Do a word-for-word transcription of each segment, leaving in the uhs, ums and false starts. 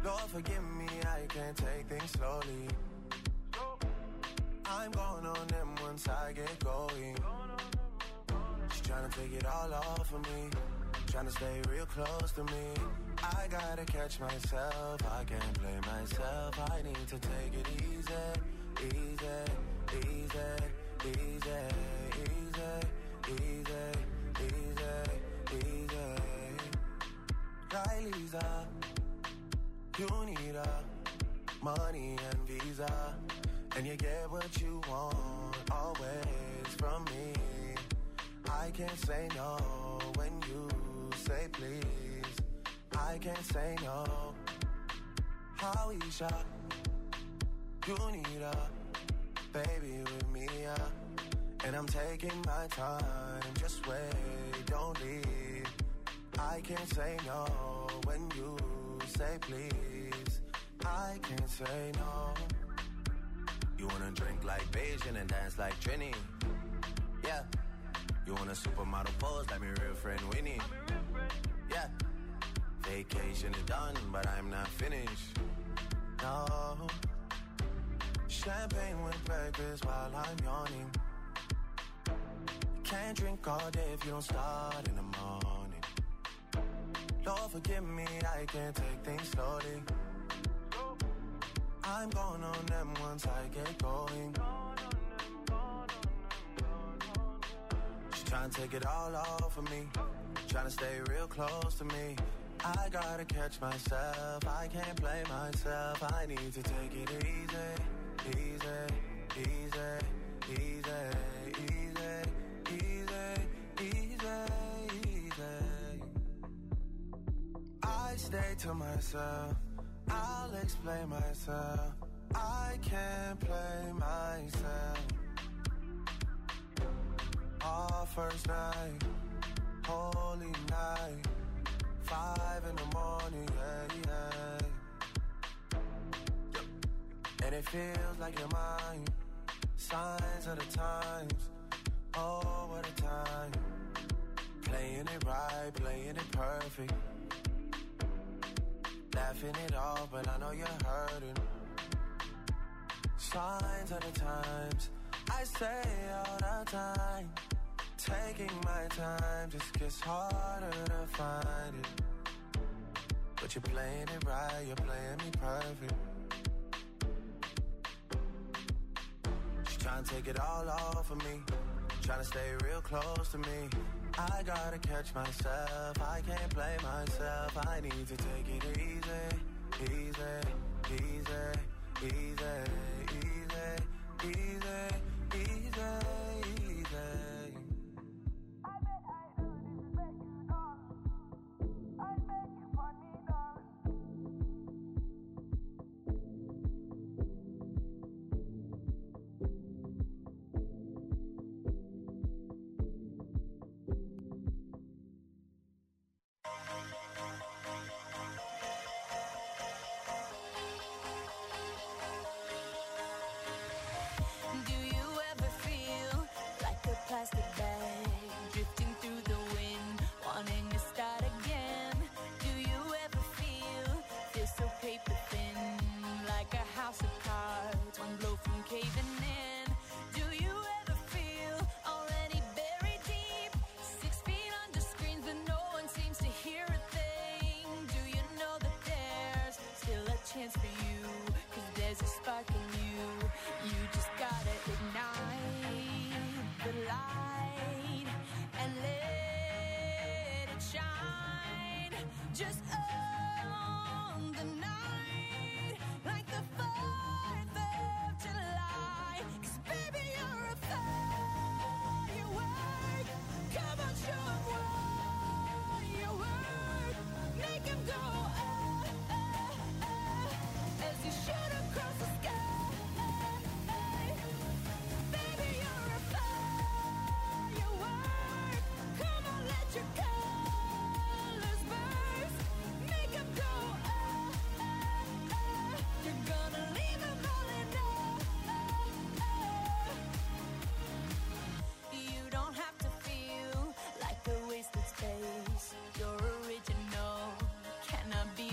Lord, forgive me, I can't take things slowly. I'm going on them once I get going. She's trying to take it all off of me, trying to stay real close to me. I gotta catch myself, I can't blame myself. I need to take it easy, easy, easy, easy, easy, easy, easy, easy. Right, Lisa, you need a money and visa, and you get what you want always from me. I can't say no when you say please. I can't say no. Howeisha, you need a baby with me, yeah. And I'm taking my time, just wait, don't leave. I can't say no when you say please. I can't say no. You wanna drink like Beijing and dance like Trini? Yeah. You want a supermodel pose like my real friend Winnie? Yeah. Vacation is done, but I'm not finished. No. Champagne with breakfast while I'm yawning. Can't drink all day if you don't start in the morning. Lord, forgive me, I can't take things slowly. I'm going on them once I get going. She's trying to take it all off of me, trying to stay real close to me. I gotta catch myself, I can't play myself. I need to take it easy, easy, easy, easy, easy, easy, easy, easy. I stay to myself, I'll explain myself. I can't play myself. Our first night, holy night, five in the morning, yeah, yeah. And it feels like you're mine. Signs of the times, oh, what a time. Playing it right, playing it perfect. Laughing it off, but I know you're hurting. Signs of the times, I say all the time. Taking my time just gets harder to find it. But you're playing it right, you're playing me perfect. She's trying to take it all off of me, trying to stay real close to me. I gotta catch myself, I can't play myself. I need to take it easy, easy, easy, easy, easy, easy, easy, easy. Plastic bag drifting through the wind, wanting to start again. Do you ever feel, feel so paper thin, like a house of cards, one blow from caving in? Do you ever feel already buried deep, six feet under screens but no one seems to hear a thing? Do you know that there's still a chance for you, 'cause there's a spark in you. You just gotta ignite the light and let it shine. Just own the night like the fourth of July. 'Cause baby, you're a firework. Come on, show 'em what you work. Make 'em go oh, oh, oh, as you shoot across the sky. Your original cannot be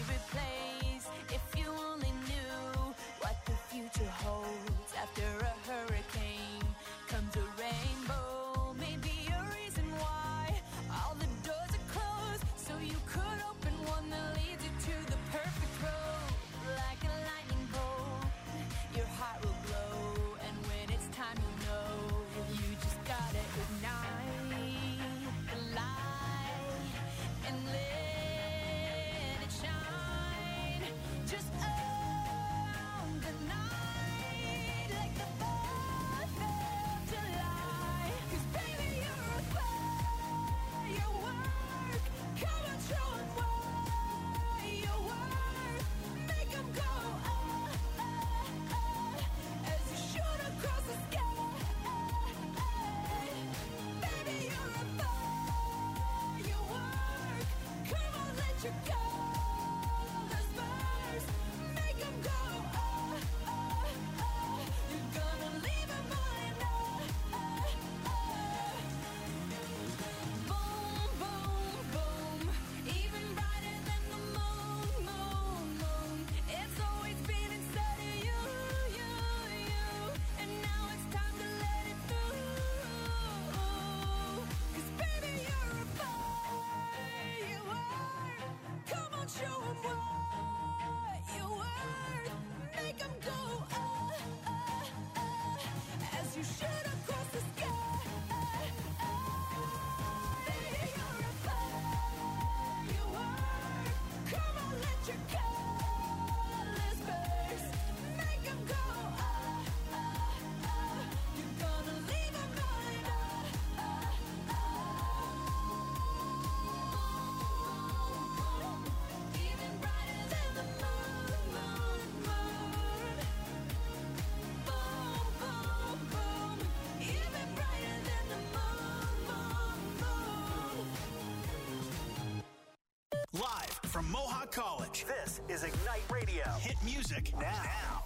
from Mohawk College. This is Ignite Radio. Hit music now. now.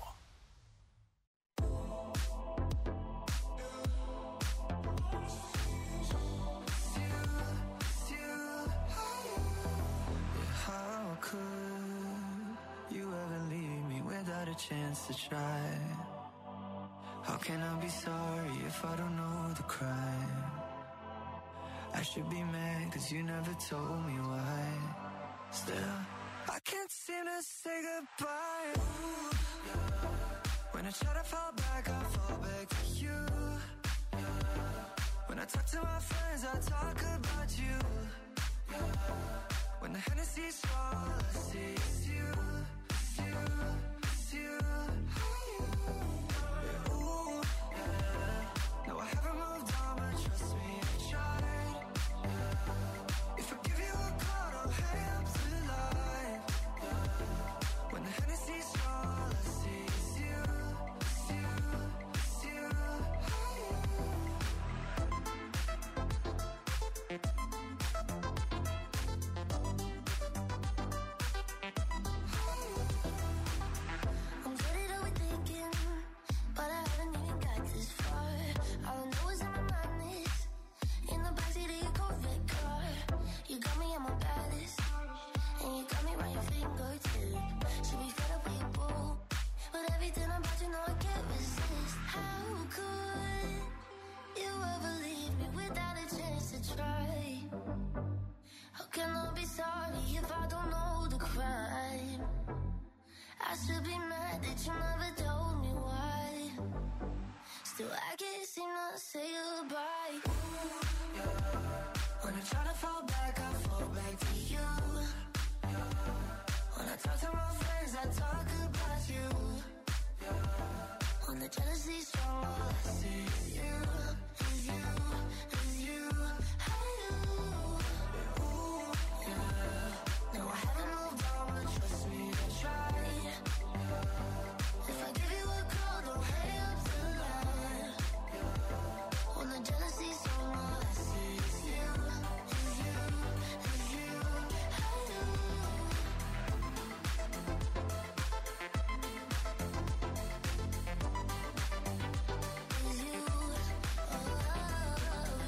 How could you ever leave me without a chance to try? How can I be sorry if I don't know the crime? I should be mad cause you never told me why. Still, I can't seem to say goodbye. Ooh, yeah. When I try to fall back, I fall back to you. Yeah. When I talk to my friends, I talk about you. Yeah. When the Hennessy's strong, all I see is you, it's you, it's you. Yeah, ooh, yeah. No, I haven't moved on, but trust me, I tried. Yeah. If I give you a call, don't hang up the line. Yeah. When the Hennessy's strong, all I see is you, it's you, it's you. I'm getting overthinking, but I haven't even got this far. All I know is in my mind is in the backseat of your Corvette car. You got me on my baddest, and you got me right your fingertip. Should be fed up with your boo, but everything about you know I can't resist. How could you ever leave me without a chance to try? How can I be sorry if I don't know the crime? I should be mad that you never told me why. Still, I can't seem to say goodbye. Ooh, yeah. When I try to fall back, I fall back to you. Yeah. When I talk to my friends, I talk about you. Yeah. When the jealousy's strong, all I see is you, is you, is you. Hey, you. Ooh, yeah. No, I haven't moved on, but trust me, I tried. If I give you a call, don't hang up the line. When the jealousy's strong, all I see is you, is you, is you. Hey, you. Is you, oh,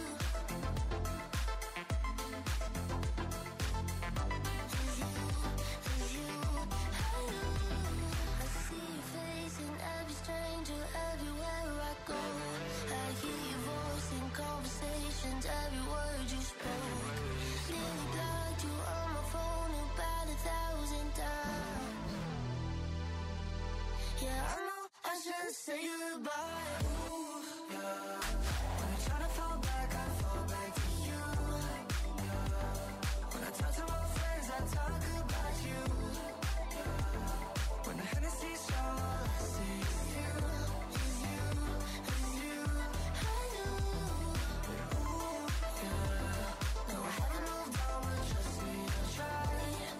I see your face in every stranger everywhere I go. I hear your voice in conversations, every word you spoke. Nearly blocked you on my phone about a thousand times. Yeah, I know I should say goodbye. Ooh, yeah. When I try to fall back, I fall back to you. Yeah. When I talk to my friends, I talk about you. When the Hennessy's strong, all I see is you, is you, is you. Hey, you. Ooh, yeah. No, I haven't moved on, but trust me, I tried.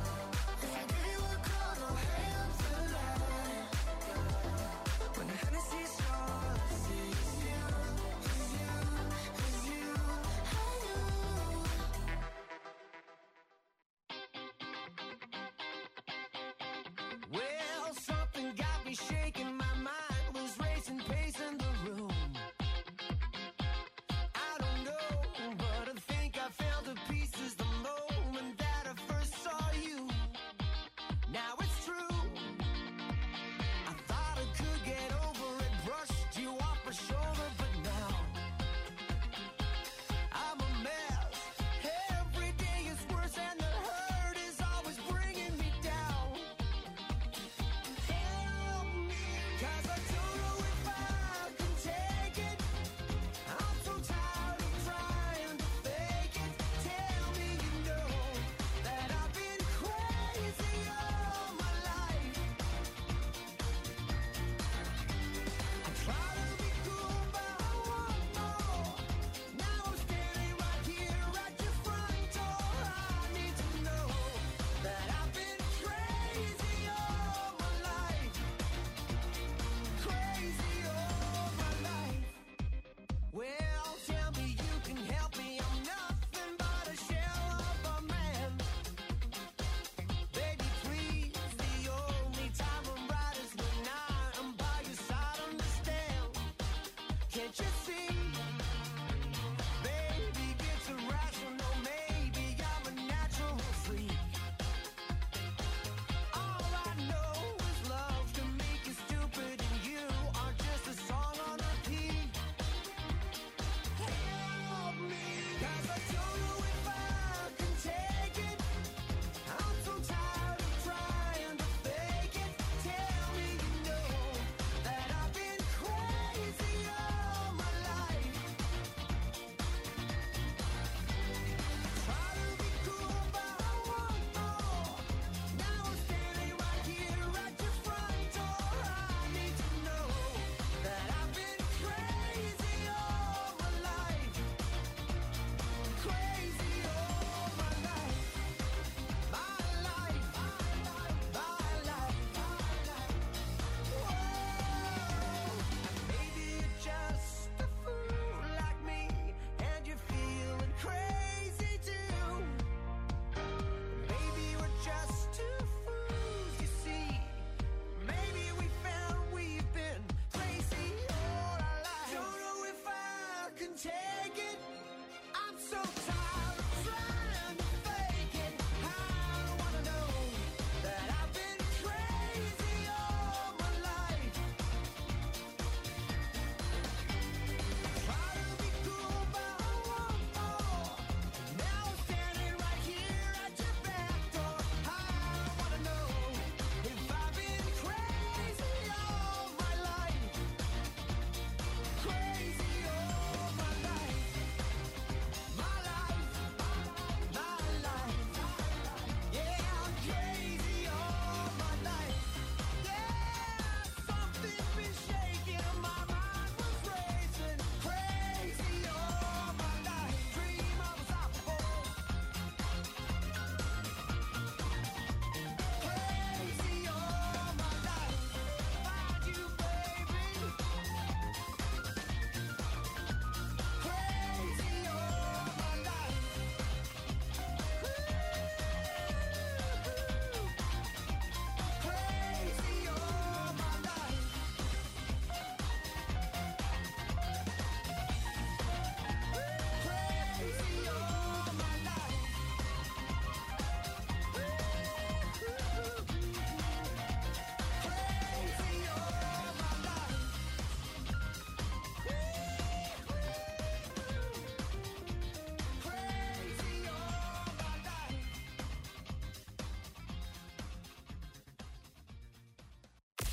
If I give you a call, don't hang up the line. When the Hennessy's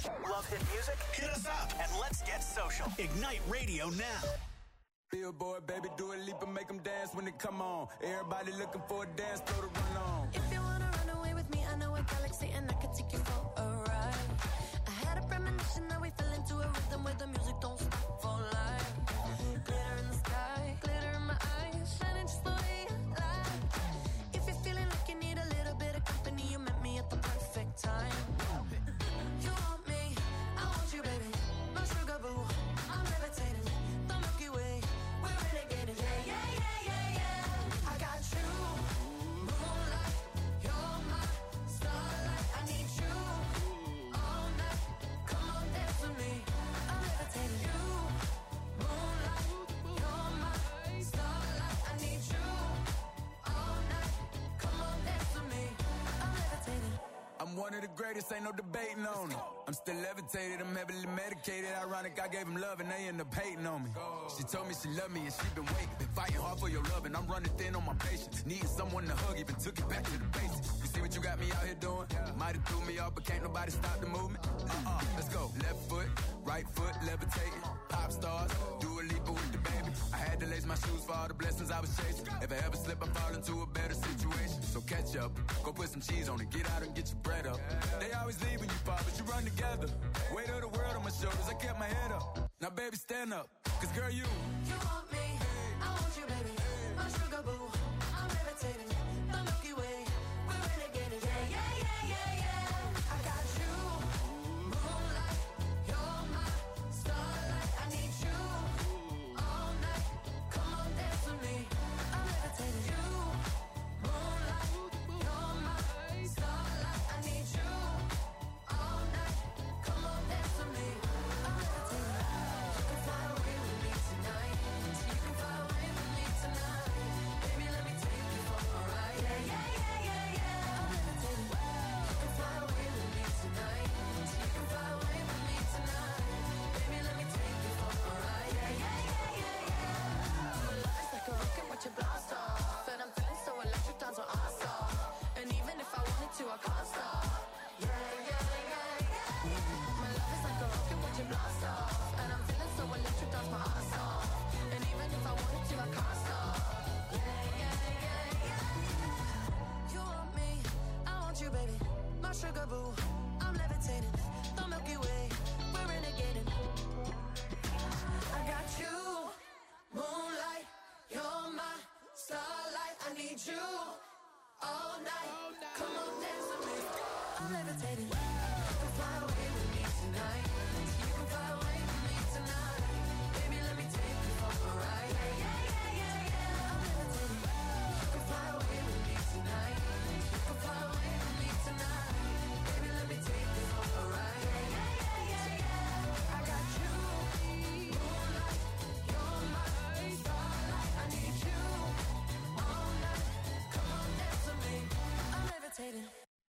Love hit music? Hit us up and let's get social. Ignite Radio now. Billboard, baby, do a leap and make them dance when they come on. Everybody looking for a dance floor to run on. If you wanna run away with me, I know a galaxy and I can take you for a ride. I had a premonition that we fell into a rhythm where the music don't stop for life. Glitter in the sky, glitter in my eyes, shining just the way you like. If you're feeling like you need a little bit of company, you met me at the perfect time. You want me, I want you, baby. My sugar boo, I'm levitating. The Milky Way, we're renegading. Yeah, yeah, yeah, yeah, yeah. I got you, moonlight. You're my starlight. I need you all night. Come on, dance with me. I'm levitating. You, moonlight. You're my starlight. I need you all night. Come on, dance with me. I'm levitating. I'm one of the greatest, ain't no debating on it. I'm still levitated, I'm heavily medicated. Ironic, I gave him love and they end up hating on me. She told me she loved me and she been waiting. Been fighting hard for your love and I'm running thin on my patience. Needing someone to hug, even took it back to the basics. You see what you got me out here doing? Might have threw me off, but can't nobody stop the movement. Uh-uh, let's go. Left foot, right foot, levitating. Pop stars, do a leap with the baby. I had to lace my shoes for all the blessings I was chasing. If I ever slip, I fall into a better situation. So catch up, go put some cheese on it, get out and get your bread up. They always leaving you far, but you run together. Weight of the world on my shoulders, I kept my head up. Now baby, stand up, cause girl, you You want me, I want you, baby. My sugar boo, I'm levitating. The Milky Way, we're renegading. Yeah, yeah, yeah, yeah, yeah. I got you, moonlight. You're my starlight. I need you all night. Come on, dance with me. I'm levitating. You, moonlight. You're my starlight. I need you all night. Come on, dance with me. I'm levitating. You can fly away with me tonight. You can fly away with me tonight. Baby, let me take you for a ride. Yeah, yeah, yeah, yeah, yeah. I'm levitating. You can fly away with me tonight. You can fly away with me tonight. Baby, let me take you for a ride. Yeah, yeah, yeah, yeah, yeah. My love is like a rocket, watch it blast off. And I'm feeling so electric, dance my ass off. And even if I wanted to, I can't stop. Yeah, yeah, yeah, yeah. My love is like a rocket, watch it blast off. And I'm feeling so electric, dance my ass off. And even if I wanted to, I can't stop. Yeah, yeah, yeah, yeah. You want me, I want you, baby. My sugar boo, I'm levitating. The Milky Way, we're renegading. I got you, moonlight. You're my starlight. I need you all night. Come on, dance with me. I'm levitating. You can fly away with me tonight. You can fly away with me tonight. Baby, let me take you for a ride. Yeah, yeah, yeah, yeah, yeah. I'm levitating. You can fly away with me tonight. You can fly away with me tonight. Baby, let me take you for a ride. Yeah, yeah, yeah, yeah, yeah. I got you, moonlight. You're my starlight. I need you all night. Come on, dance with me. I'm levitating.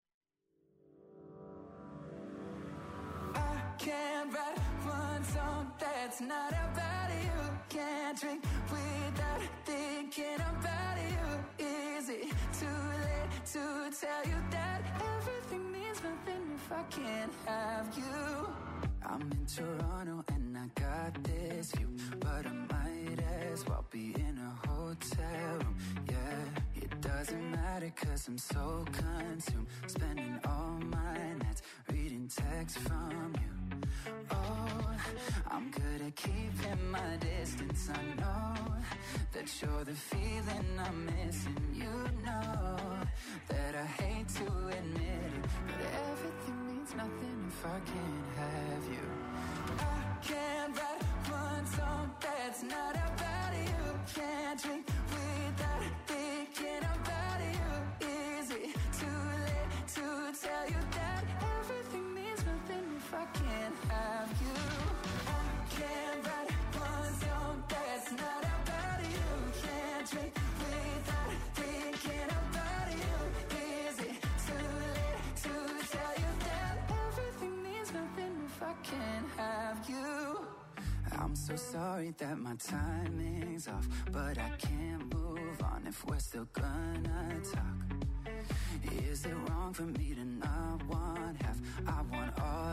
I can't write one song that's not about you. Can't drink without thinking about you. Is it too late to tell you that everything means nothing if I can't have you? I'm in Toronto and I got this view, but I might as well be in a hotel room. Yeah, it doesn't matter cause I'm so consumed, spending all my nights reading texts from you. Oh, I'm good at keeping my distance. I know that you're the feeling I'm missing. You know that I hate to admit it, but everything means nothing if I can't have you. I can't write one song that's not about you. Can't drink without thinking about you. Is it too late to tell you that everything means nothing if I can't have you? I can't write one song that's not about you. Can't drink without thinking about you. Is it too late to tell you that everything means nothing if I can't have you? I'm so sorry that my timing's off, but I can't move on if we're still gonna talk. Is it wrong for me to not want half? I want all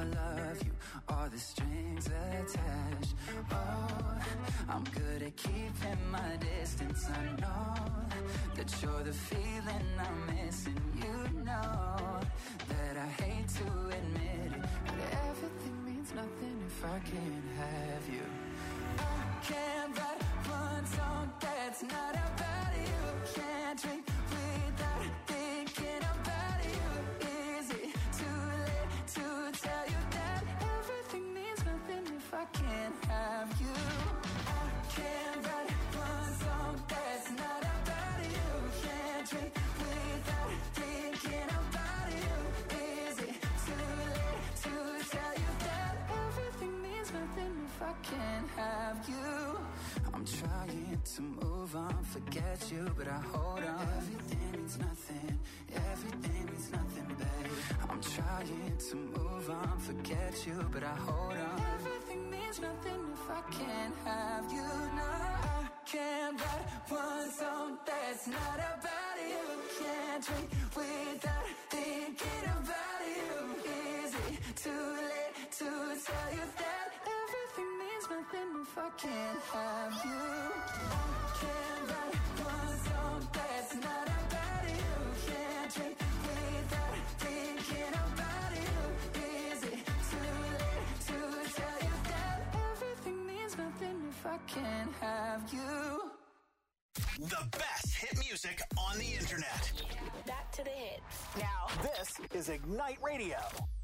I love you, all the strings attached. Oh, I'm good at keeping my distance. I know that you're the feeling I'm missing. You know that I hate to admit it, but everything means nothing if I can't have you. I can't write one song that's not about you. Can't drink without thinking about you. Is it too late to tell you that everything means nothing if I can't have you? I can't write one song that's not about you. Can't drink without thinking about you. Is it too late to tell you that everything means nothing if I can't have you? I'm trying to move on, forget you, but I hold on. Everything means nothing, everything means nothing, babe. I'm trying to move on, forget you, but I hold on. Everything means nothing if I can't have you. No, I can't write one song that's not about you. Can't drink without thinking about you. Is it too late to tell you that everything means nothing if I can't have you? I can't write one song that's not about you. Can't drink without thinking about you. Is it too late to tell you that everything means nothing if I can't have you? The best hit music on the internet. Back to the hits. Now, this is Ignite Radio.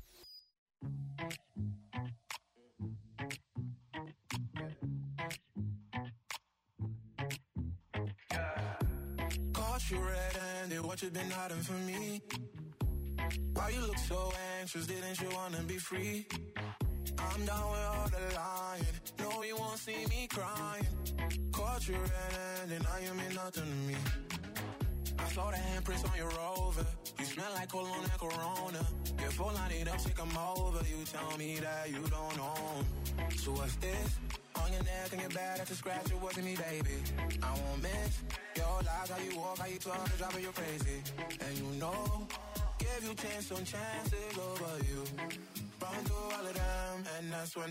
Caught you red-handed, what you been hiding from me? Why you look so anxious, didn't you wanna be free? I'm down with all the lying, no you won't see me crying. Caught you red-handed, now you mean nothing to me. I saw the handprints on your Rover, you smell like cologne and Corona. Your phone line it up, sick I'm over, you tell me that you don't own. So what's this? On your neck and your back, that's a scratch, it wasn't me, baby. I won't miss your lies, how you walk, how you talk, it's driving you crazy. And you know, give you chance on chances over you. Run through all of them, and that's when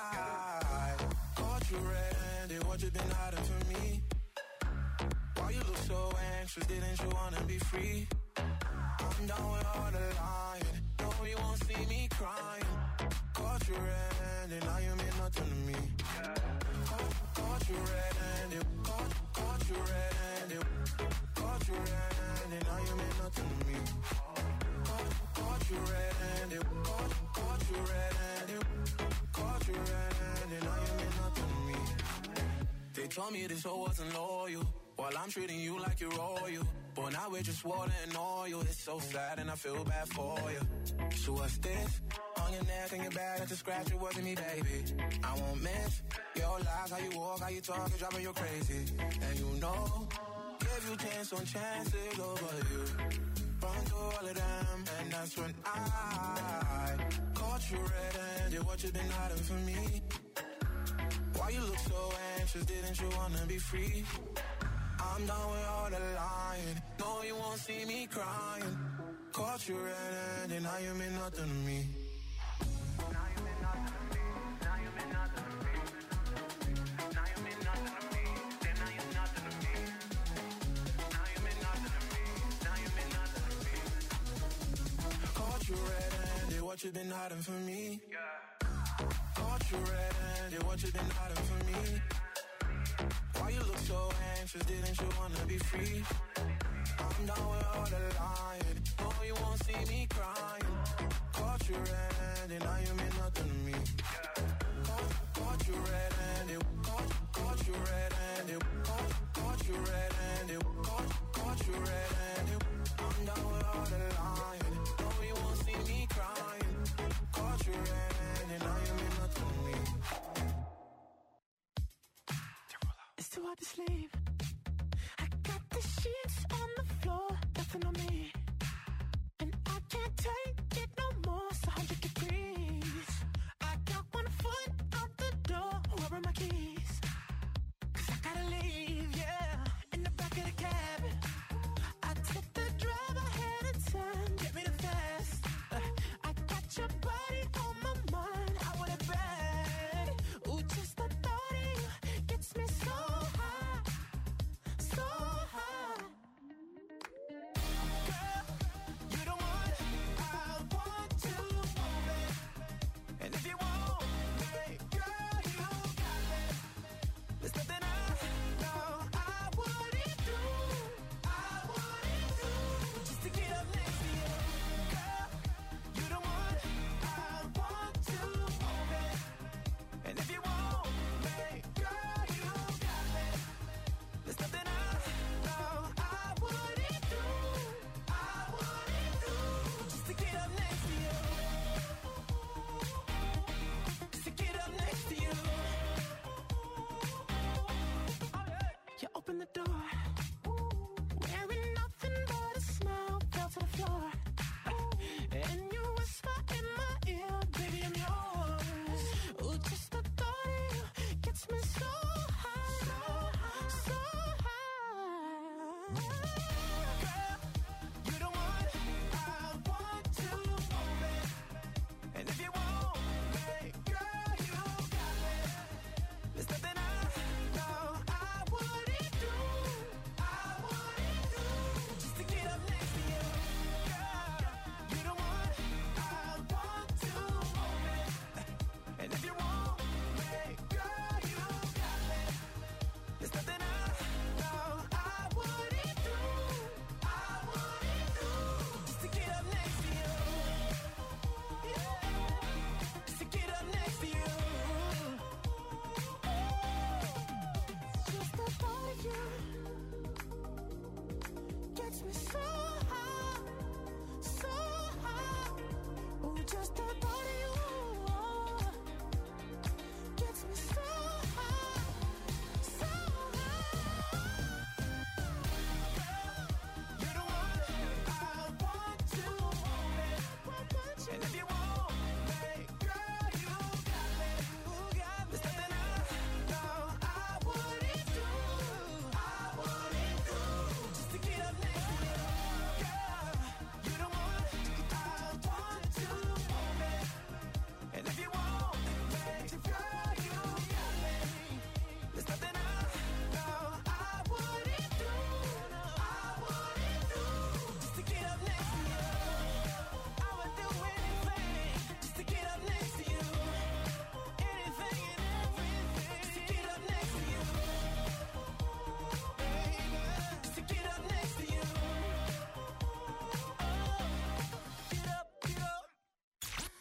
I caught you red-handed, what you been hiding from me? Why you look so anxious, didn't you wanna be free? I'm down with all the lying, no you won't see me crying. Caught you red-handed, now you mean nothing to me. Caught, caught you red-handed, caught, caught you red-handed, caught you red-handed, now you mean nothing to me. Caught, caught you red-handed, caught, caught you red-handed, caught you red-handed, now you mean nothing to me. They told me this hoe wasn't loyal, while I'm treating you like you're royal. But now we're just water and oil. It's so sad and I feel bad for you. So what's this? On your neck and your back, that's a scratch, it wasn't me, baby. I won't miss your lies, how you walk, how you talk, it's driving you crazy. And you know, give you chance on chances over you. Run through all of them, and that's when I caught you red-handed, what you been hiding from me? Why you look so anxious, didn't you wanna be free? I'm done with all the lying, no you won't see me crying. Caught you red-handed, now you mean nothing to me. Now you mean nothing to me, now you mean nothing to me. Now you mean nothing to me, then now you're nothing to me. Now you mean nothing to me, now you mean nothing to me. Caught you red-handed, what you been hiding from me? Caught you red-handed, what you been hiding from me? Why you look so anxious, didn't you wanna be free? I'm down with all the lying, no you won't see me crying. Caught you red-handed, now you mean nothing to me. Caught, caught you red-handed, caught, caught you red-handed, caught, caught you red-handed, caught, caught you red-handed. I'm down with all the lying, no you won't see me crying. Caught you red-handed, now you mean nothing to me. It's too hard to sleep. I got the sheets on the floor, nothing on me. And I can't take it no more, it's one hundred degrees. I got one foot out the door, where are my keys? Cause I gotta leave, yeah. In the back of the cab, I took the drive ahead of time. Get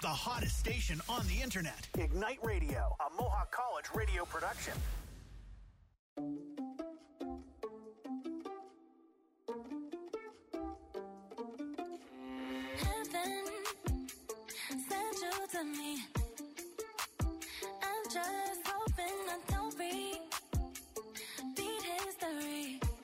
the hottest station on the internet. Ignite Radio, a Mohawk College radio production. Heaven sent you to me. I'm just hoping I don't repeat history.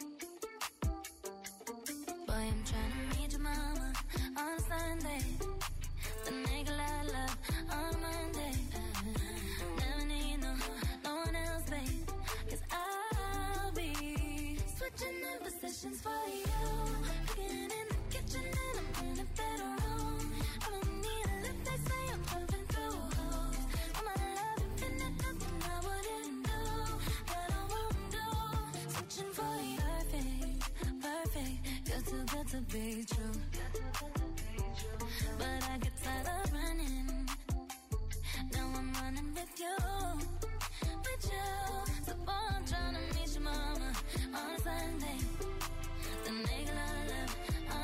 Boy, I'm trying to meet your mama on Sunday. Then make a lot of love on Monday. Never need no, no one else, babe. Cause I'll be switching in positions for you. Cooking in the kitchen and I'm in a better room. I don't need a lift, they say I'm pumping through holes. I'm out of love, infinite, nothing I wouldn't do. That I won't do. Switching for you, perfect, perfect. You're too good to be true. But I get tired of running. Now I'm running with you, with you. So boy, I'm trying to meet your mama on Sunday. Then make a lot of love on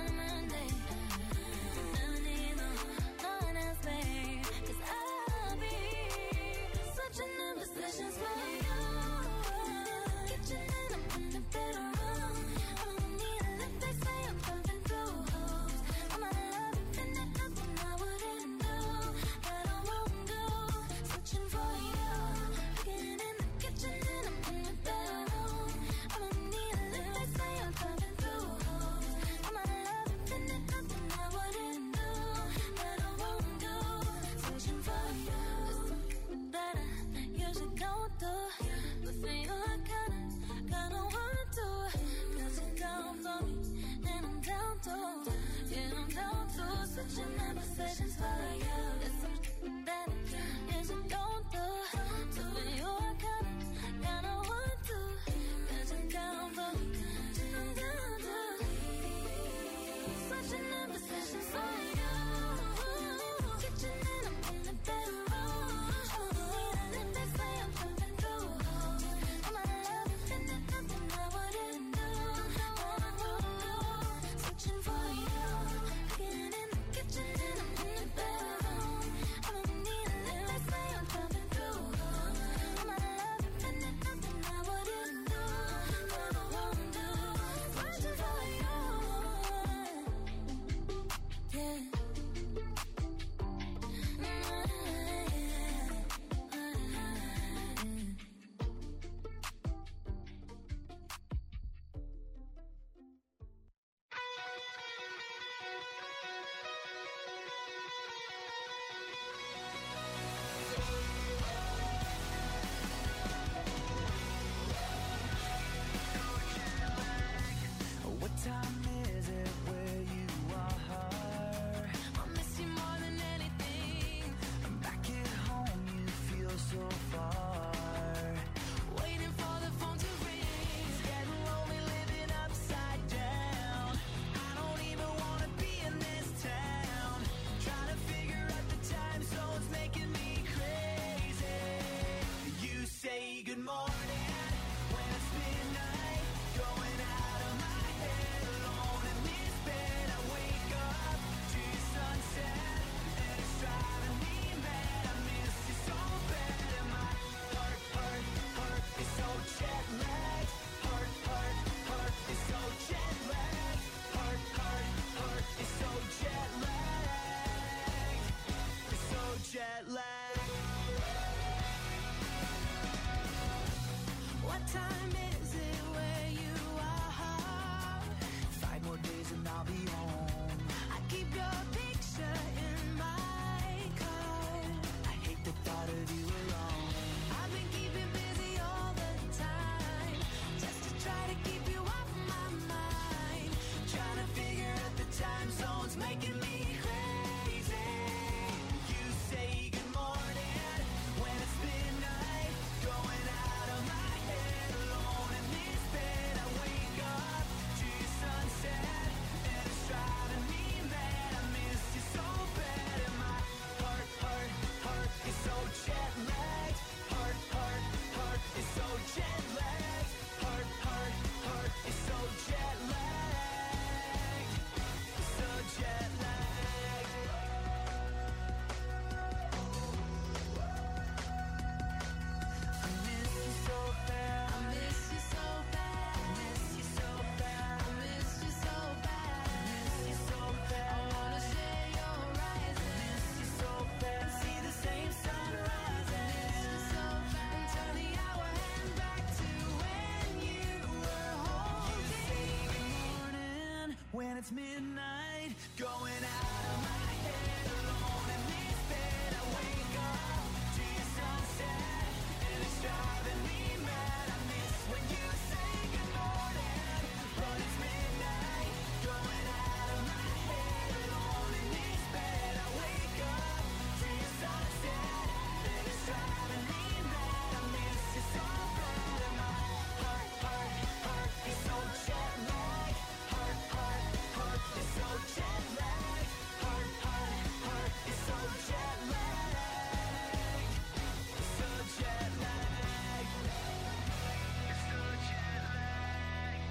it's midnight, going out of my head, alone in this bed. I wake up to your sunset, and it's driving me mad. I miss when you say good morning, but it's midnight, going out of my head, alone in this bed. I wake up to your sunset, and it's driving me mad. I miss you so bad, and my heart, heart, heart is so jet lagged. Heart, heart, heart is so jet lagged. Heart, heart, heart is so jet lagged. It's so jet lagged. It's so jet lagged.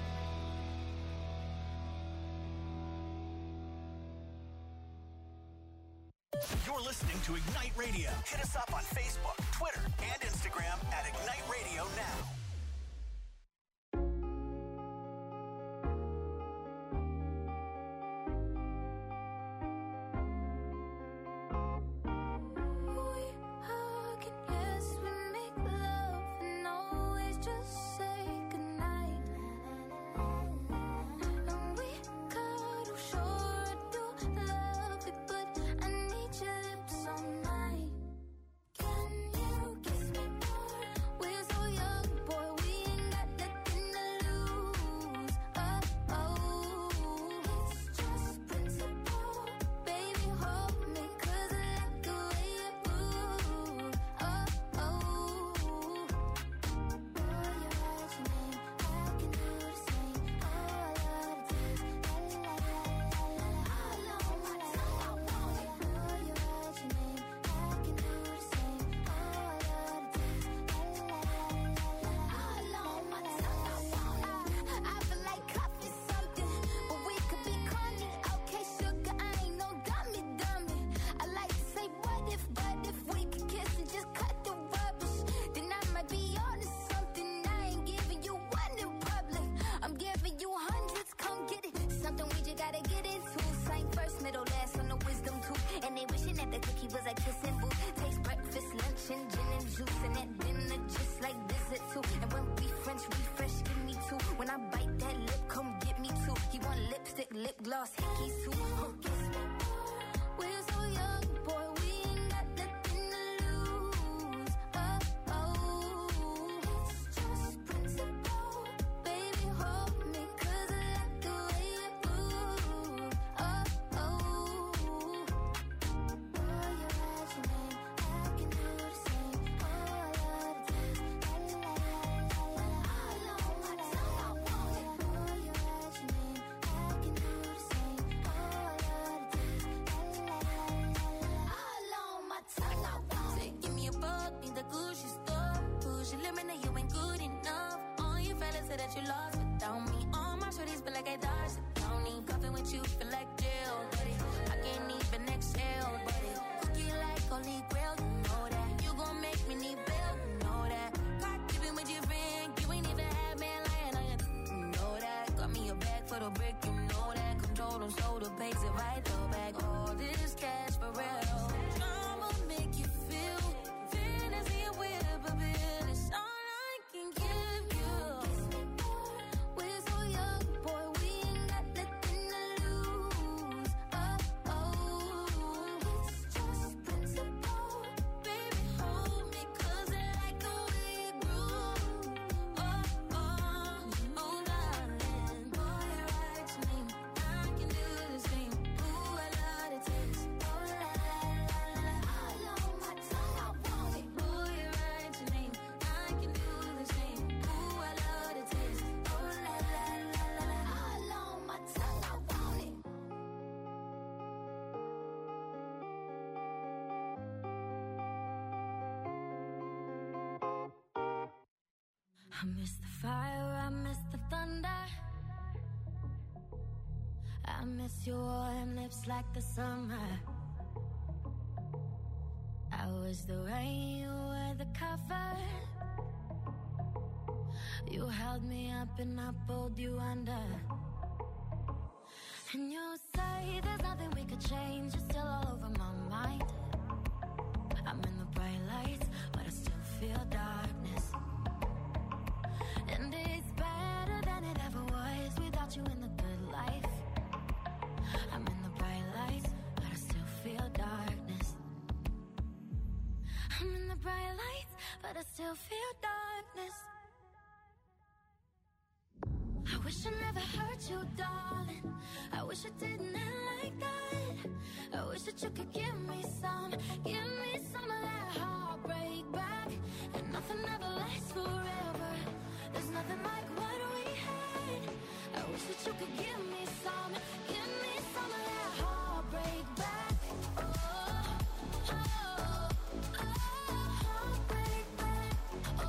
You're listening to Ignite Radio. Hit us up on Facebook, Twitter, and Instagram at Ignite Radio Now. We hug and yes, we make love and always just say goodnight. And we cuddle, sure I do love it, but I need your lips all night. Can you kiss me more? We're so young, boy, we ain't got nothing to lose. Oh, oh, it's just principle. Baby, hold me, 'cause I like the way you move. Oh, oh, boy, you write your name, I can do the same. Oh, I love the taste, la la la la la la. All on my tongue, I want it. Boy, you write your name, I can do the same. Oh, I love the taste, la la la la la la. All on my tongue, I want it. I feel like coffee something, but we could be corny. Okay, sugar, I ain't no dummy, dummy. I like to say what if, but if we could kiss and just cut the rubbish, then I might be on to something. I ain't giving you one in public, I'm giving you hundreds. Come get it, something we just gotta get into. Same first, middle, last on the wisdom tooth. And they wishing that the cookie was a kissing booth. Taste breakfast, lunch, and gin and juice, and at dinner just like dessert too. And when we French refresh, give me two. When I bite that lip, come get me two. He want lipstick, lip gloss, hickeys too. Oh, kiss me more. We're so young, boy, we ain't got nothing to lose. Oh, oh, it's just principle. Baby, hold me, 'cause I like the way you move. Oh, oh, boy, you write your name, I can do the same. Oh, I love the taste, la la la la la la. All on my tongue, I want it. Boy, you write your name, I can do the same. Oh, I love the taste, la la la la la. All on my tongue, I want it. Give me a buck in the Gucci store. Push your limit, now you ain't good enough. All your fellas say that you lost without me. All my shorties feel like I dodged the county. Cuffing with you feel like jail, buddy. I can't even exhale, buddy. Cookie like holy grail, you know that. You gon' make me need bail, you know that. Got keeping with your friend, you ain't even had man lying on you, you know that. Got me a bag for the brick, you know that. Control them, so the pays it right, throw back all this cash for real. Drama make you feel fantasy with a bill. It's all I can give you. Kiss me more. We're so young, boy, we ain't got nothing to lose. Oh, oh, it's just principle. Baby, hold me, 'cause I like the way you groove. Oh, oh, oh, darling. Boy, you write your name, I can do the same. Ooh, I love the taste. Oh, la la la la la. All on my tongue, I want it. Boy, you write your name, I can do the same. Ooh, I love the taste. Oh, la la la la la. All on my tongue, I want it. I miss the fire, I miss the thunder. I miss your warm lips like the summer. I was the rain, you were the cover. You held me up and I pulled you under. And you say there's nothing we could change, you're still all over my mind. I'm in the bright lights, but I still feel darkness. And it's better than it ever was without you in the good life. I'm in the bright lights, but I still feel darkness. I wish I never hurt you, darling. I wish I didn't end like that. I wish that you could give me some, give me some of that heartbreak back. And nothing ever lasts forever. There's nothing like what we had. I wish that you could give me some, give me some of that heartbreak back. Oh, oh, oh, heartbreak back. Oh,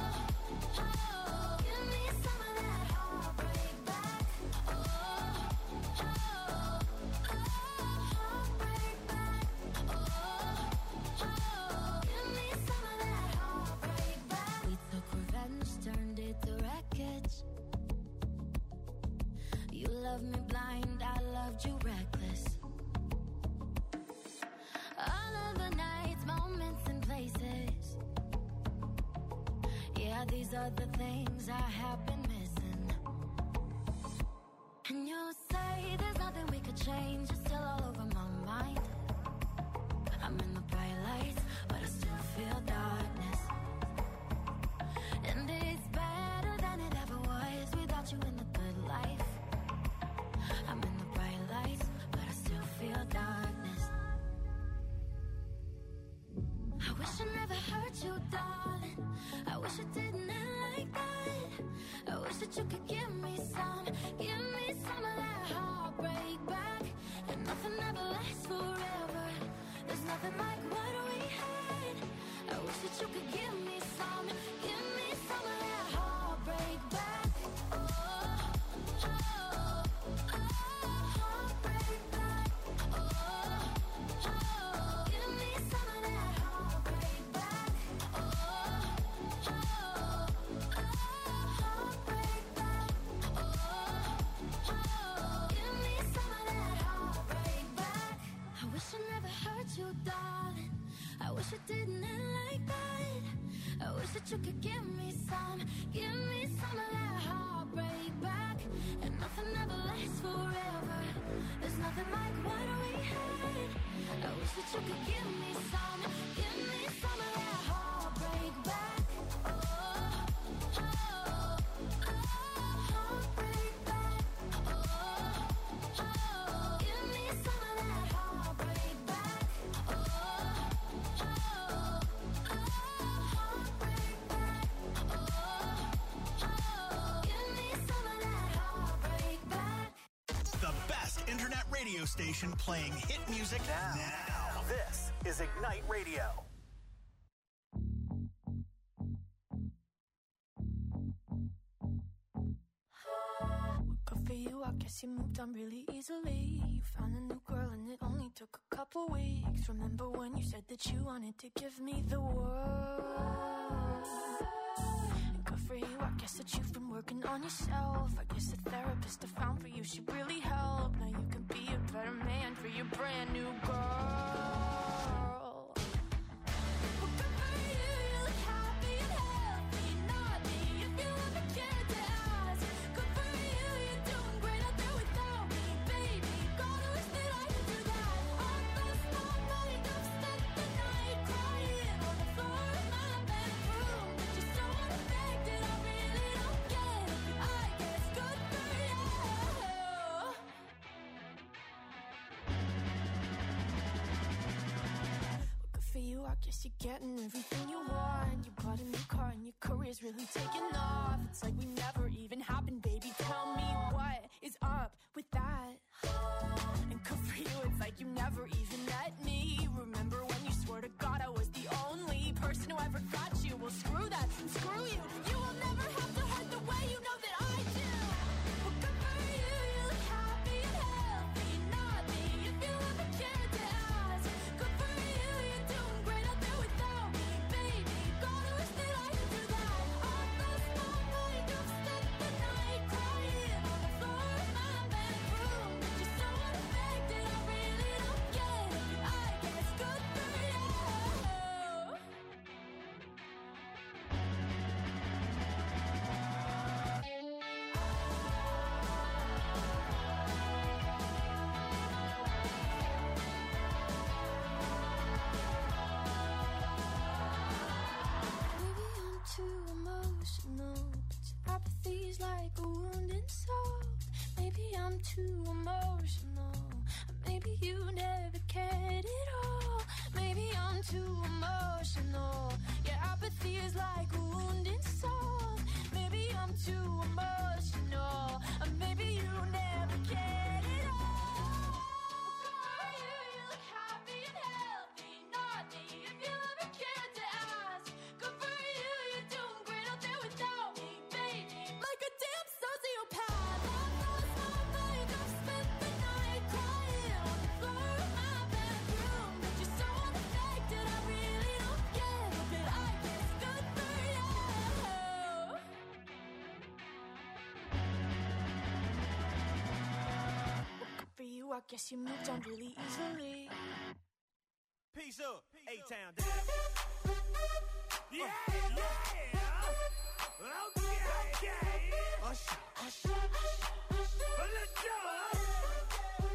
oh, give me some of that heartbreak back. Oh, oh, oh, heartbreak back. Oh, oh, give me some of that heartbreak back. We took revenge, turned it to wreckage. You loved me blind, I loved you reckless. All of the nights, moments and places. Yeah, these are the things I have been missing. And you say there's nothing we could change. It's still all over my mind. I'm in the bright lights, but I still feel darkness. And it's better than it ever was without you in the good life. I'm in the bright lights, but I still feel darkness. I wish I never hurt you, darling. I wish it didn't end like that. I wish that you could give me some, give me some of that heartbreak back. And nothing ever lasts forever. There's nothing like what we had. I wish that you could give me some, give me some of that heartbreak back. Oh, oh, oh, heartbreak back. Oh, oh, give me some of that heartbreak back. Oh, oh, oh, heartbreak back. Oh, oh, give me some of that heartbreak back. I wish I never hurt you, darling. I wish it didn't end like that. I wish that you could give me some, give me some of that heartbreak back. And nothing ever lasts forever. There's nothing like what we had. I wish that you could give me some, give me some of that heartbreak back. Oh, oh, oh, heartbreak back. Oh, oh, give me some of that heartbreak back. Oh, oh, oh, heartbreak back. Oh, oh, give me some of that heartbreak back. The best internet radio station playing hit music now. now. This is Ignite Radio. Good for you, I guess you moved on really easily. You found a new girl and it only took a couple weeks. Remember when you said that you wanted to give me the world? And good for you, I guess that you've been working on yourself. I guess the therapist I found for you should really help. Now you can be a better man for your brand new girl. Well, good for you, you look happy and healthy. Not me, if you ever cared to ask. Good for you, you're doing great out there without me, baby. Gotta wish that I could do that. I lost my mind, I've spent the night crying on the floor of my bedroom. But you're so unaffected, I really don't get it. I guess good for you. Good for you, I guess you're getting everything you want. You bought a new car and your career's really taking off. It's like we never even happened, baby. Tell me what is up with that? And good for you, it's like you never even met me. Remember when you swore to God I was the only person who ever got you? Well, screw that, and screw you. You will never have to hurt the way you know that I do. Well, good for you, you look happy and healthy. Not me, if you ever cared to ask. Good for you, you're doing great out there without me, baby. Gotta wish that I could do that. I lost my mind, I've spent the too emotional. Maybe you never cared at all. Maybe I'm too emotional. Yeah, apathy is like a wounded soul. Maybe I'm too emotional. Or maybe you never cared at all. For you, you look happy and healthy. Not me, if you ever cared to ask. Good for you, you're doing great out there without me, baby. Like a damn sociopath. I've lost my mind, I've spent the night crying on the floor of my bedroom. But you're so unaffected, I really don't get it. But I guess good for you. Well, good for you, I guess you moved on really easily. Peace up, A-Town down. Yeah, yeah. Okay, okay. Usher, usher, usher. Let's go.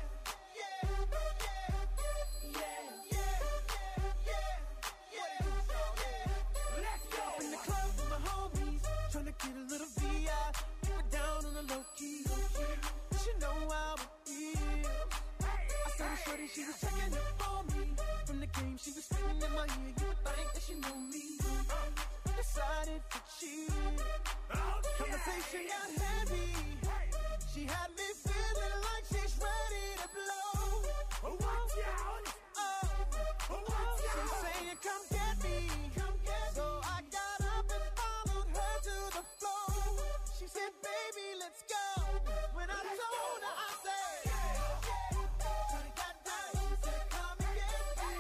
Let's go. In the club with my homies, tryna get a little V I. Keep it down on the low key. You should know how it feels. I saw the shorty, she was checking up for me. From the game, she was spitting in my ear. You would think that she knew me. I decided to cheat. Conversation got heavy. She had me feeling like she's ready to blow. Watch out. Oh, Watch she's out. saying, come get me. So I got up and followed her to the floor. She said, baby, let's go. When I told her, I said, shorty got down, she said, come and get me.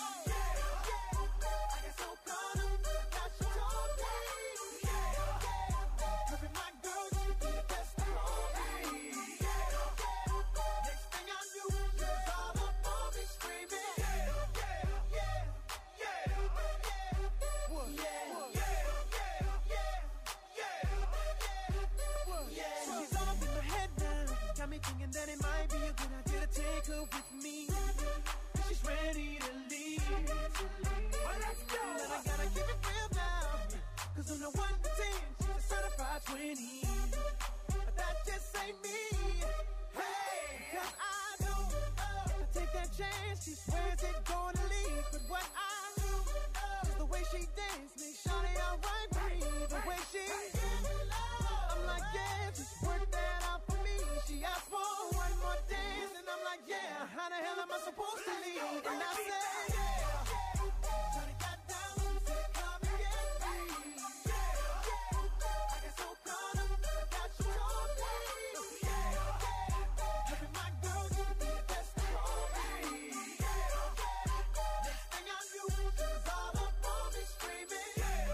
I got so caught up, now she told me. Having my girl, she be the best of all me. Next thing I knew, she was all up on me screaming. She's all up in my head now. Got me thinking that it might be a good idea to take her with me. She's ready to leave. Well, let's go. But I gotta keep it real now. Cause on the one to ten, she's a certified twenty. But that just ain't me. Hey, cause I know if I take that chance, she swears it's gonna leave. But what I do is the way she dance makes Shawty alright with me. The way she I'm like, yeah, just work that out for me. She asked for one more dance, and I'm like, yeah, how the hell am I supposed to leave? And I said, yeah. Shawty got down, she said, come and get me. I got so caught up, I got you told me. Having my girl, you be the best of all me. Next thing I knew, she was all up on me screaming.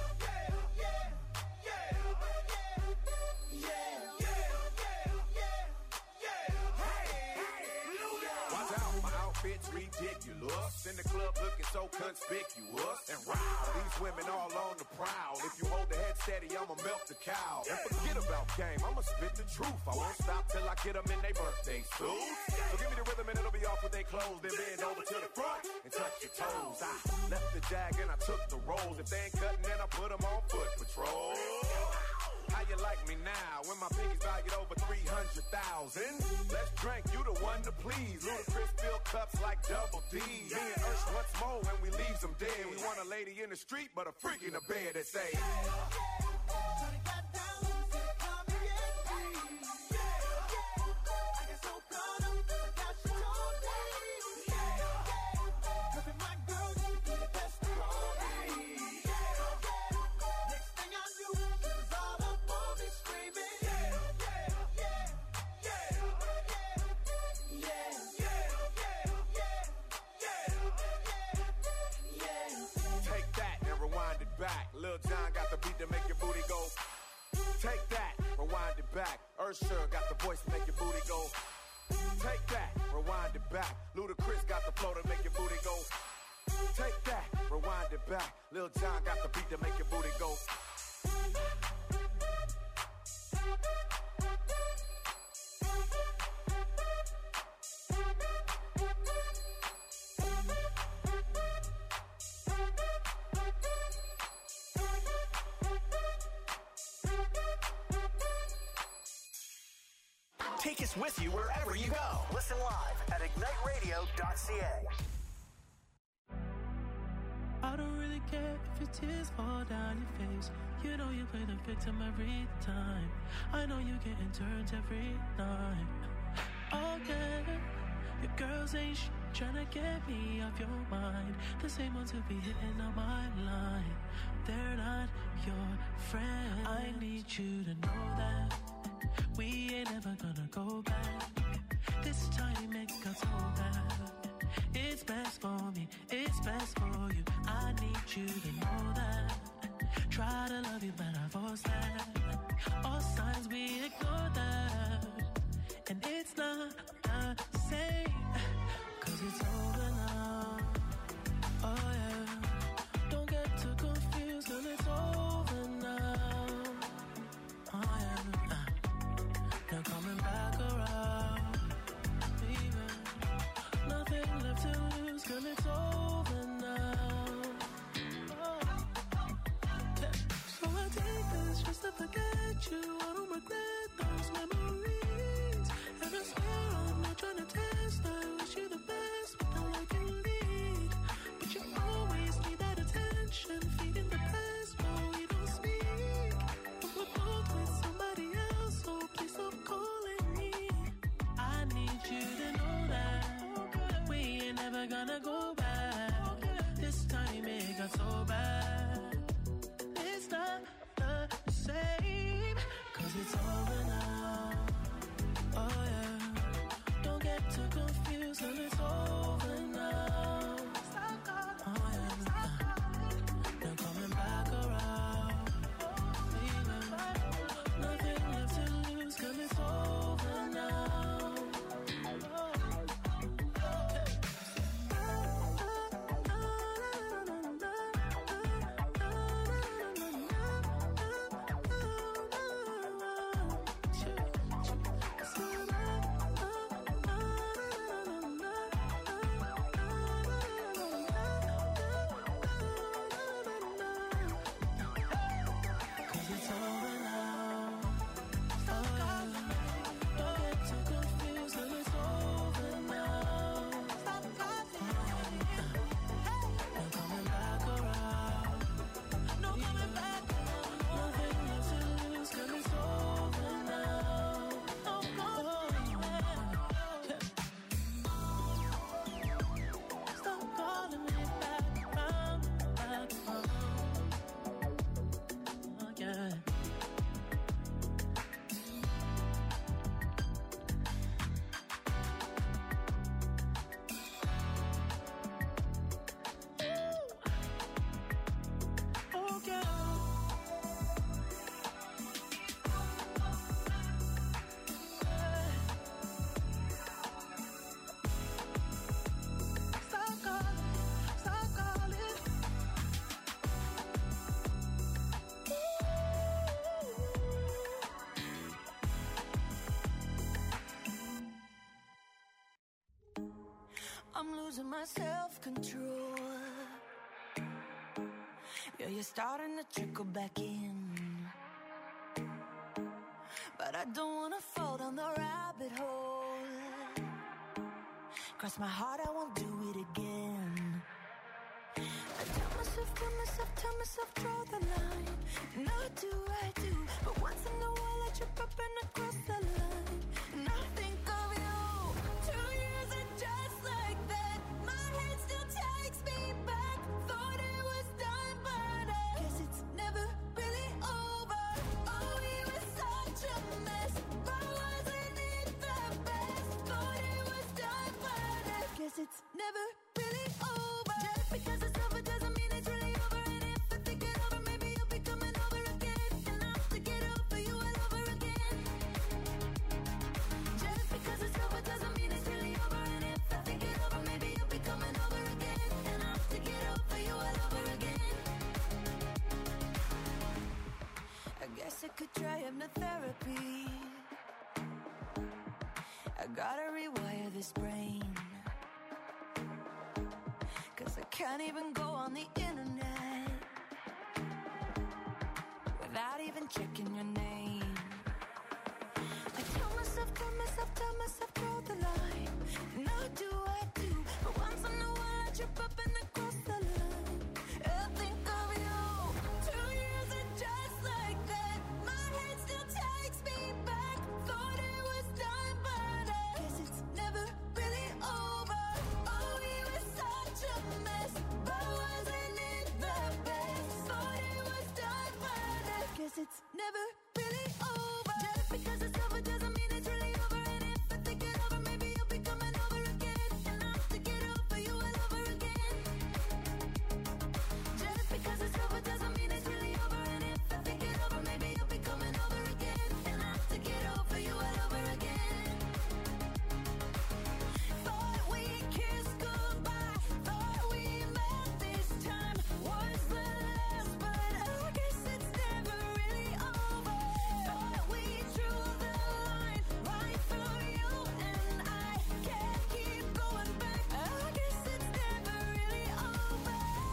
Watch out, my outfit's ridiculous. In the club looking so conspicuous. And wow, these women all on the prowl. If you hold the head steady, I'ma milk the cow. And forget about game, I'ma spit the truth. I won't stop till I get them in their birthday suits. So give me the rhythm and it'll be off with their clothes. Then bend over to the front and touch your toes. I left the jag and I took the rolls. If they ain't cutting, then I put them on foot patrol. How you like me now when my pinky's valued over three hundred thousand? Let's drink, you the one to please. Ludacris fill cups like double D. Me and Ursh once more when we leaves them dead. We want a lady in the street, but a freak in the bed that say, Shawty got down, she said, come and get me. I got so caught up, I got you told me. Having my girl, you be the best of all me. Next thing I knew, she was all up on me screaming. take that and rewind it back. Lil Jon got the beat to make your booty go. Take that, rewind it back. Usher got the voice to make your booty go. Take that, rewind it back. Ludacris got the flow to make your booty go. Take that, rewind it back. Lil Jon got the beat to make your booty go. Take us with you wherever you go. Listen live at ignite radio dot c a. I don't really care if your tears fall down your face. You know you play the victim every time. I know you getting turned every night. Okay, your girls ain't sh- trying to get me off your mind. The same ones who be hitting on my line. They're not your friend. I need you to know that we ain't ever gonna go back. This time it got so bad. It's best for me, it's best for you. I need you to know that. Try to love you, but I force that. All signs we ignore that. And it's not the same, cause it's over now. Oh yeah, don't get too confused, cause it's over now. Oh yeah, uh, now coming back around. Baby, nothing left to lose, cause it's over now. Oh. Yeah. So I take this just to forget you. I don't regret those memories. And I swear I'm not trying to test. I wish you the best, but all I can lead. But you always need that attention, feeding the past while we don't speak. But we're both with somebody else, so please stop calling me. I need you to know that we ain't never gonna go back. This time it got so bad. It's not the same, cause it's over now. Oh yeah, don't get too confused, and it's over now. Oh yeah, now coming back around. Baby, nothing left to lose, cause it's over now. I'm losing my self-control. Yeah, you're starting to trickle back in. But I don't wanna fall down the rabbit hole. Cross my heart, I won't do it again. I tell myself, tell myself, tell myself, draw the line. And I do, I do. But once in a while I trip up and I cross the line. And I think of you. Two years and just like that, my head still takes me back. Thought it was done, but I guess it's never really over. Oh, we were such a mess, but wasn't it the best? Thought it was done, but I guess it's never really over. Just because it's over doesn't mean it's really over. And if I think it over, maybe you'll be coming over again. And I have to get over you all over again. Just because it's over doesn't mean it's really over. And if I think it over, maybe you'll be coming over again. And I have to get over you all over again. I guess I could try hypnotherapy. I gotta rewire this brain. Cause I can't even go on the internet without even checking your name. I tell myself, tell myself, tell myself, draw the line. Now do I do? But once in a while I trip up and I cross the line. I think of you. Two years and just like that, my head still takes me back. Thought it was done, but I guess it's never really over. Oh, we were such a mess, but wasn't it the best? Thought it was done, but I guess it's never really over. Just because it's over doesn't mean it's really over. And if I think it over, maybe you'll be coming over again. And I'll have to get over you all over again. Just because it's over doesn't mean it's really over. And if I think it over, maybe you'll be coming over again. And I'll have to get over you all over again. Thought we kissed goodbye, thought we met this time was the last, but I guess it's never really over. Thought we drew the line right through you and I can't keep going back. I guess it's never really over.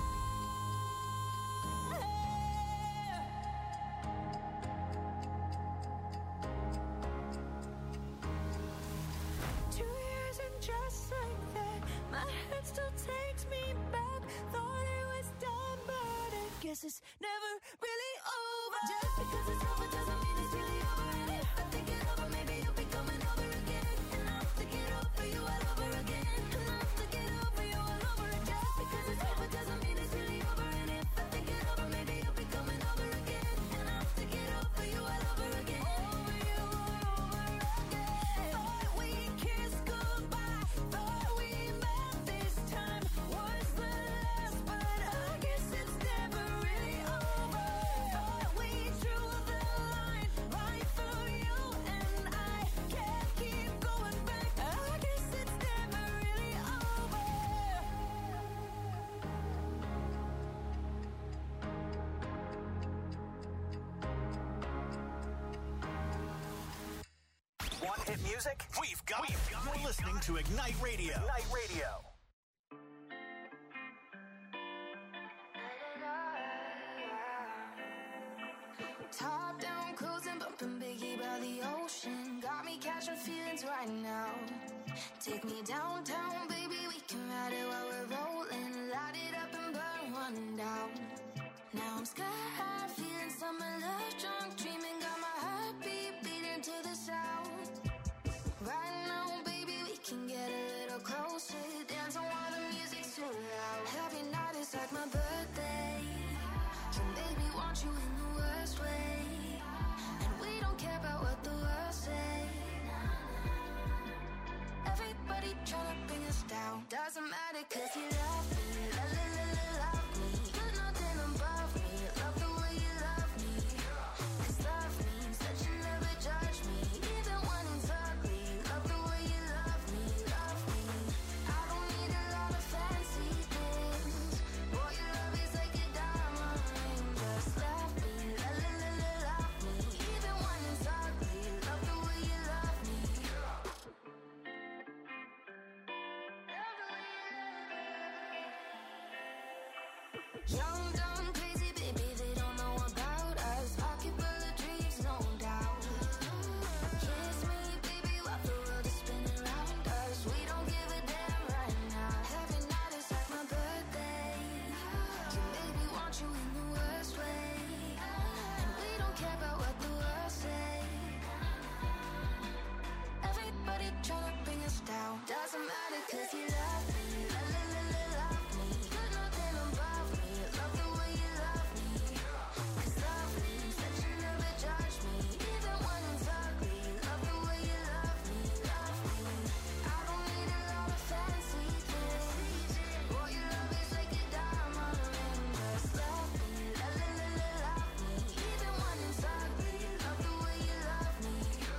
Two years and just like that, my head still takes me back. Thought it was done, but I guess it's never really over. Just because it's over doesn't mean it's really over. And if I think it over, maybe you'll be coming over again. And I'll have to get over you all over again. And I'll have to get over you all over again. Just because it's over doesn't mean it's really over. And if I think it over, maybe you'll be coming over again. And I'll have to get over you all over again. Over you all over again. Thought we kissed goodbye, thought we met this time was the last, but I guess it's never really over. Thought we drew the line right through you and I can't keep going back. I guess it's never really over. Want hit music? We've got it. You're listening to Ignite Radio. Ignite Radio. Top down, cruising, bumping Biggie by the ocean. Got me catching feelings right now. Take me downtown, baby, we can ride it while we're rolling. Light it up and burn one down. Now I'm sky high, feeling summer love drunk, dreaming, got my heartbeat beating to the sound. Right now, baby, we can get a little closer. Dance on while the music's too loud. Every night is like my birthday. Can baby want you in the worst way. And we don't care about what the world say. Everybody tryna bring us down. Doesn't matter cause you love me. La la la la love me. There's nothing above me. Love the way you love me. Cause love means that you never judge me. Even when it's ugly. Love the way you love me. Love me. I don't need a lot of fancy things. Boy, your love is like a diamond ring. Just love me. La la la la love me. Even when it's ugly. Love the way you love me. Young, dumb, crazy, baby, they don't know about us. Pocket full of dreams, no doubt. Kiss me, baby, while the world is spinning around us. We don't give a damn right now. Every night is like my birthday. Can baby want you in the worst way. And we don't care about what the world say. Everybody tryna bring us down. Doesn't matter cause you love me. La la la la love me. There's nothing above me. Love the way you love me. Cause love means that you never judge me. Even when it's ugly. Love the way you love me. Love me. I don't need a lot of fancy things. Boy, your love is like a diamond ring. Just love me. La la la la love me. Even when it's ugly. Love the way you love me.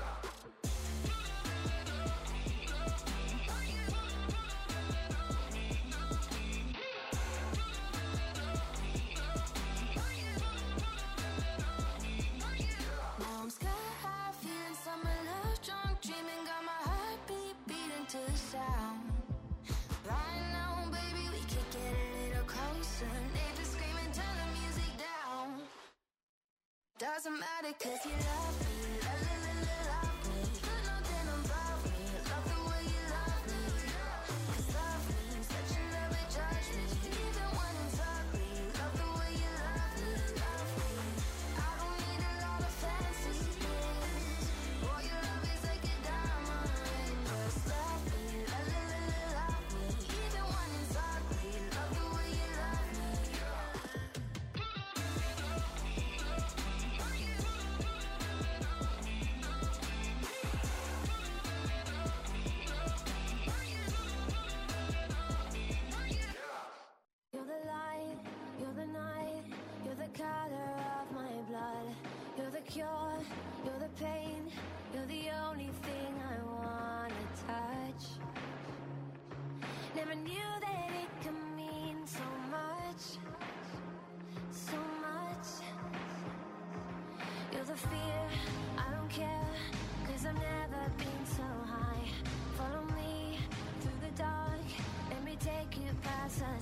Now I'm sky high, feeling summer love drunk, dreaming, got my heartbeat beating to the sound. Right now, baby, we could get a little closer. Neighbors screaming, turn the music down. Doesn't matter cause you love me. La la la la love me. There's nothing above ever feel